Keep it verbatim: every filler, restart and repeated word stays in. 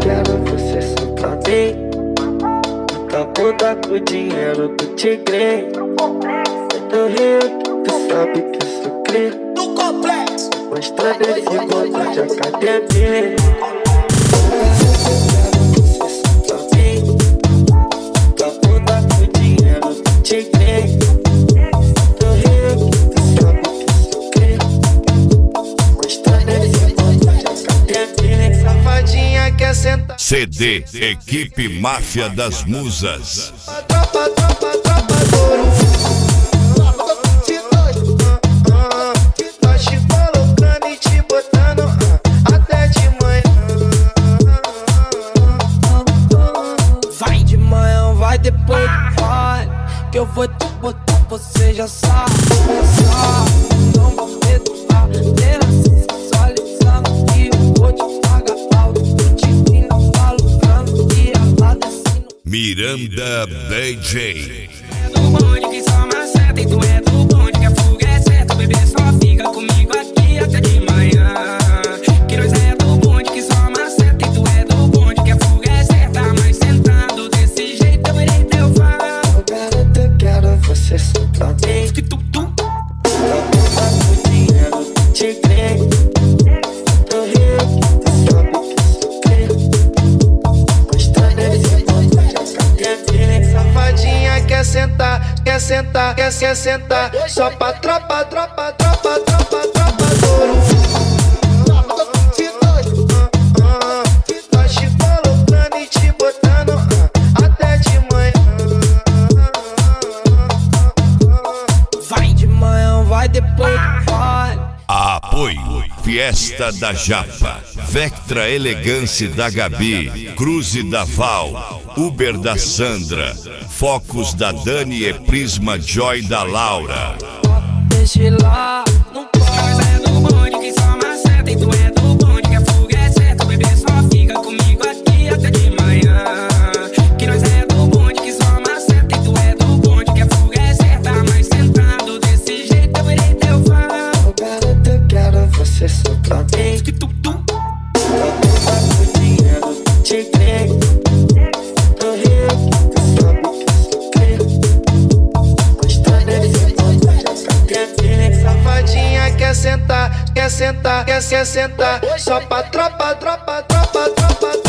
quero você só pra mim. Tá bunda com dinheiro do tigre. Eu tô rindo, tu sabe que eu sou cri. Do complexo. Mostrando esse corpo de academia. C D Equipe Máfia das Musas. Tropa, tropa, tropa do nós te colocando e te botando até de manhã. Vai de manhã, vai depois, vai, que eu vou te botar, você já sabe. Não vou medo, ter assim sensualizando que eu vou te pagar alto. Miranda D J. É do bonde que só maceta e tu é do bonde que a fuga é certa. O bebê só fica comigo aqui até de manhã. Que nós é do bonde que só maceta e tu é do bonde que a fuga é certa. Mas sentado desse jeito eu irei teu fã. Eu garanto, eu quero você só pra mim. Que tu, tu. Tá bunda com dinheiro do tigre. Tô rindo, tu sabe que eu sou cri. Mostrando esse corpo de academia. Safadinha quer sentar, quer sentar, quer, quer sentar. Só pra tropa, tropa, tropa, tropa, tropa do nós te colocando e te botando até de manhã. Vai de manhã, vai depois, vai. Apoio Fiesta da Japa, Vectra Elegância da Gabi, Cruze da Val, Uber da Sandra, Focus da Dani e Prisma Joy da Laura. Deixa lá, não Nós é do bonde que só maceta e tu é do bonde que a fuga é certa. O bebê só fica comigo aqui até de manhã. Que nós é do bonde que só maceta e tu é do bonde que a fuga é certa. Mas sentado desse jeito eu irei teu fã. Eu garanto, eu quero você só pra mim. Que tu, tu. Tá bunda com dinheiro do tigre. Tô rindo, tu sabe que eu sou cri. Mostrando esse corpo de academia. Safadinha quer sentar, quer sentar, quer, quer sentar. Só pra tropa, tropa, tropa, tropa, tropa.